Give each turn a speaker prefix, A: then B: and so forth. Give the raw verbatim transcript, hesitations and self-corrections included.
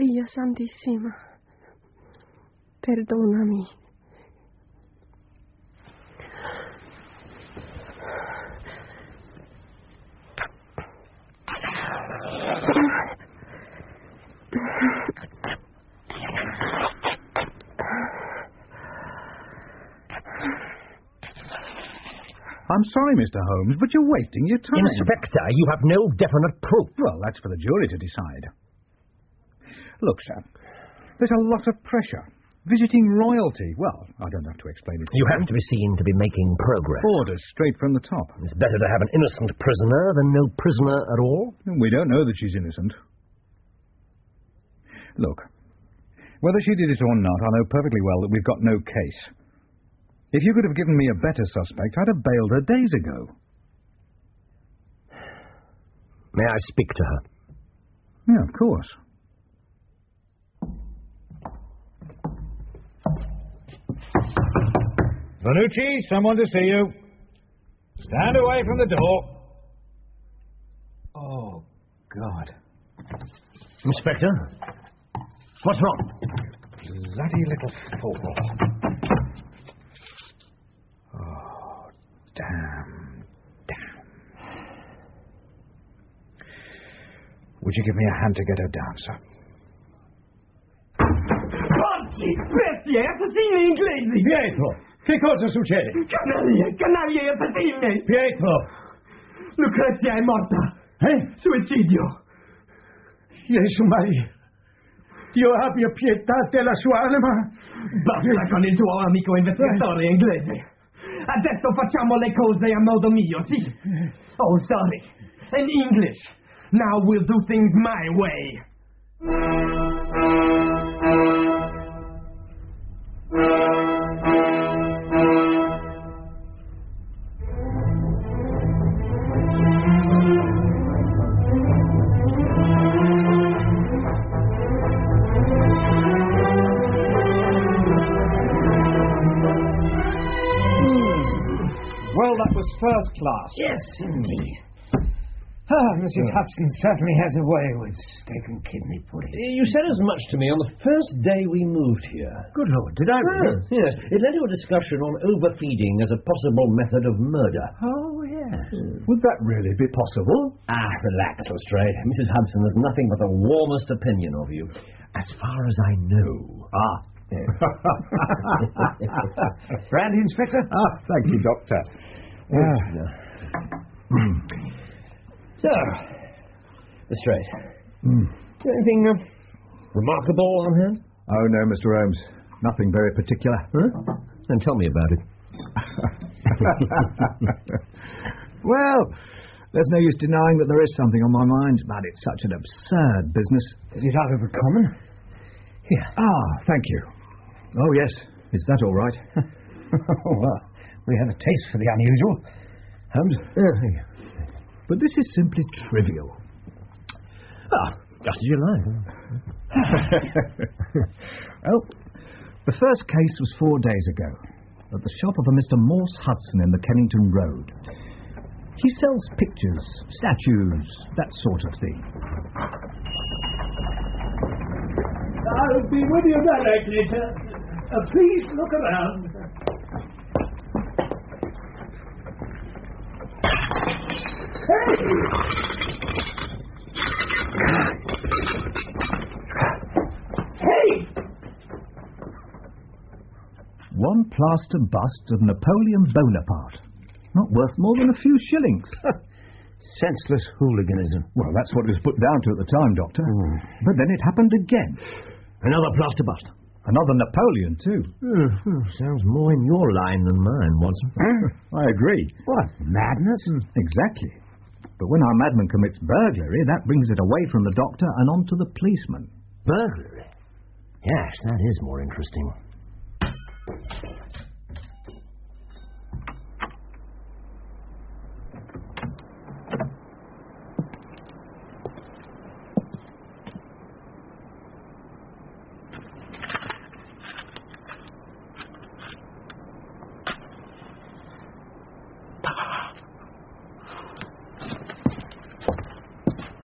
A: Maria Santissima, perdonami.
B: I'm sorry, Mister Holmes, but you're wasting your time.
C: Inspector, you have no definite proof.
B: Well, that's for the jury to decide. Look, sir, there's a lot of pressure. Visiting royalty. Well, I don't have to explain it to you.
C: You have to be seen to be making progress.
B: Orders straight from the top.
C: It's better to have an innocent prisoner than no prisoner at all.
B: We don't know that she's innocent. Look, whether she did it or not, I know perfectly well that we've got no case. If you could have given me a better suspect, I'd have bailed her days ago.
C: May I speak to her?
B: Yeah, of course. Vanucci, someone to see you. Stand away from the door.
D: Oh, God.
C: Inspector? What's wrong?
D: Bloody little fool. Oh, damn. Damn. Would you give me a hand to get her down, sir?
E: Oggi, questi assassini inglesi!
B: Pietro, che cosa succede?
E: Canaglie, canaglie assassini!
B: Pietro!
E: Lucrezia è morta!
B: Eh?
E: Suicidio!
B: Gesù Maria! Dio abbia pietà della sua anima!
E: Basta con il tuo amico investigatore inglese! Adesso facciamo le cose a modo mio, sì? Oh, sorry. In English. Now we'll do things my way.
D: Well, that was first class.
E: Yes, indeed.
D: Ah, Missus Hudson certainly has a way with steak and kidney pudding.
C: You said as much to me on the first day we moved here.
D: Good Lord, did I really?
C: Ah, yes. It led to a discussion on overfeeding as a possible method of murder.
D: Oh, yes.
C: Hmm.
B: Would that really be possible?
C: Ah, relax, Lestrade. Missus Hudson has nothing but the warmest opinion of you. As far as I know.
D: Ah. Brandy, Inspector?
B: Ah, thank you, Doctor.
C: Ah. So, Lestrade,
B: Mm.
C: anything uh, remarkable on hand?
B: Oh, no, Mister Holmes. Nothing very particular.
C: Huh? Then tell me about it.
B: Well, there's no use denying that there is something on my mind, but it's such an absurd business.
D: Is it out of the common?
C: Here.
B: Ah, thank you. Oh, yes. Is that all right?
D: Oh, well, we have a taste for the unusual.
B: Holmes?
C: Uh,
B: But this is simply trivial.
C: ah, just as you like.
B: Well, the first case was four days ago, at the shop of a Mister Morse Hudson in the Kennington Road. He sells pictures, statues, that sort of thing.
F: I'll be with you directly, sir. Uh, please look around. Hey! Hey!
B: One plaster bust of Napoleon Bonaparte. Not worth more than a few shillings.
D: Senseless hooliganism.
B: Well, that's what it was put down to at the time, Doctor.
D: Mm.
B: But then it happened again.
C: Another plaster bust.
B: Another Napoleon, too.
C: Uh, sounds more in your line than mine, Watson.
B: I agree.
D: What, madness?
B: Exactly. But when our madman commits burglary, that brings it away from the doctor and on to the policeman.
C: Burglary? Yes, that is more interesting.